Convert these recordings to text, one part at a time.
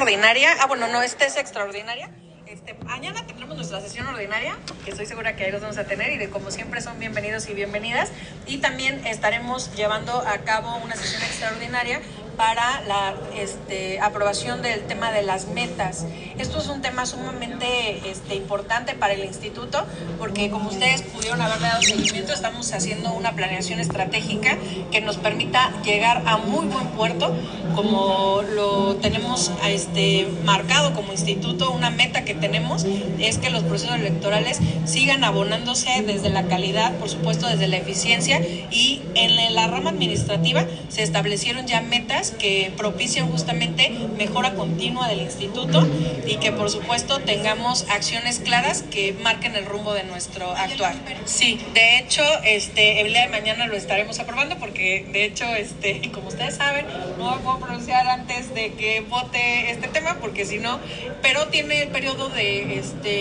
ordinaria. Bueno, no, esta es extraordinaria. Mañana tendremos nuestra sesión ordinaria, que estoy segura que ahí los vamos a tener, y de como siempre son bienvenidos y bienvenidas. Y también estaremos llevando a cabo una sesión extraordinaria para la aprobación del tema de las metas. Esto es un tema sumamente importante para el instituto, porque como ustedes pudieron haberle dado seguimiento, estamos haciendo una planeación estratégica que nos permita llegar a muy buen puerto, como lo tenemos marcado como instituto. Una meta que tenemos es que los procesos electorales sigan abonándose desde la calidad, por supuesto desde la eficiencia, y en la rama administrativa se establecieron ya metas que propician justamente mejora continua del instituto y que por supuesto tengamos acciones claras que marquen el rumbo de nuestro actuar. Sí, de hecho, el día de mañana lo estaremos aprobando, porque de hecho, como ustedes saben, no me puedo pronunciar antes de que vote este tema, porque si no, pero tiene el periodo de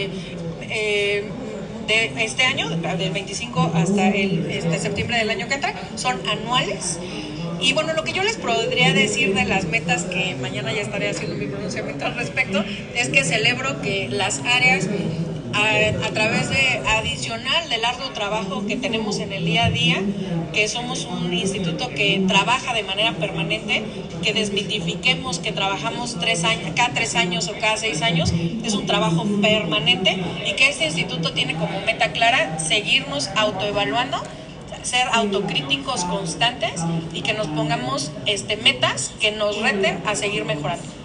este año, del 25 hasta el septiembre del año que entra, son anuales. Y bueno, lo que yo les podría decir de las metas, que mañana ya estaré haciendo mi pronunciamiento al respecto, es que celebro que las áreas, a través de adicional del arduo trabajo que tenemos en el día a día, que somos un instituto que trabaja de manera permanente, que desmitifiquemos que trabajamos cada 3 años o cada 6 años, es un trabajo permanente, y que este instituto tiene como meta clara seguirnos autoevaluando, ser autocríticos constantes, y que nos pongamos metas que nos reten a seguir mejorando.